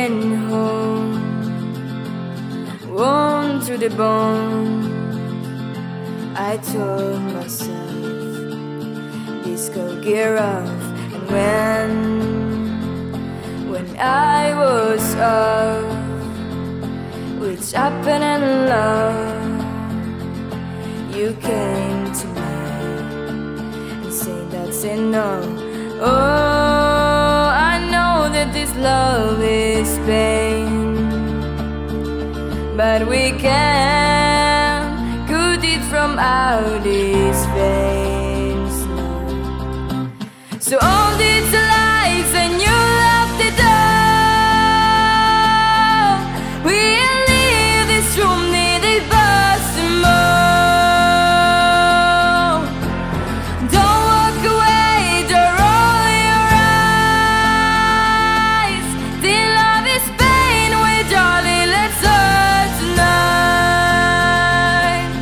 getting home, worn to the bone. I told myself, this could get rough. And when I was off, which happened in love, you came to me and said that's enough. Oh, I know that this love is pain, but we can't cut it from out these veins now. So all these lies and you locked it down. We'll leave this room, need it bust some more. Don't walk away, don't roll your eyes. The love is pain, we're darling, let's hurt tonight.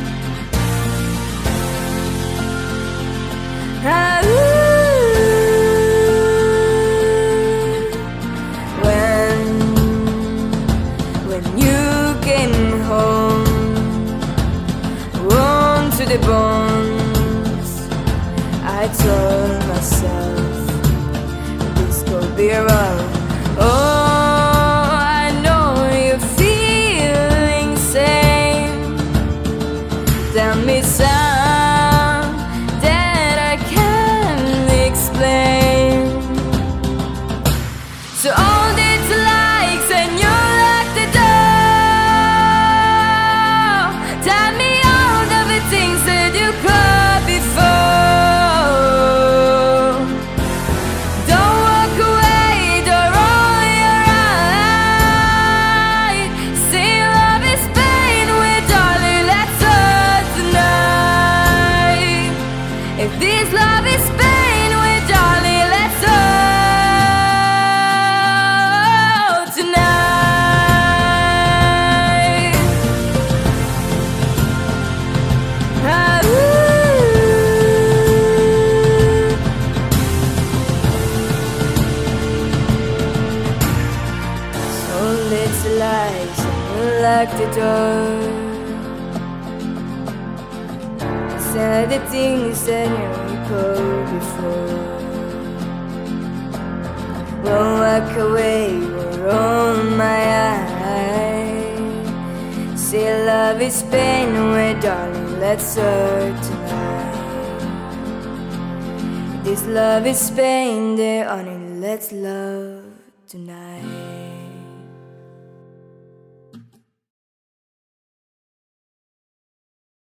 To the bones, I told myself this could be wrong. Oh, I know you're feeling same. Tell me some that I can't explain. So all these likes and you locked the door. Tell me things that you could before. Don't walk away, don't roll your eyes. See, love is pain, we're darling, let's hurt tonight. If this love is pain, we're darling, let's hurt tonight. It's lies and you lock the door. Said the things that you could before. Won't walk away, won't roll my eyes. Say love is pain, we're darling, let's hurt tonight. This love is pain, they're on it, let's love tonight.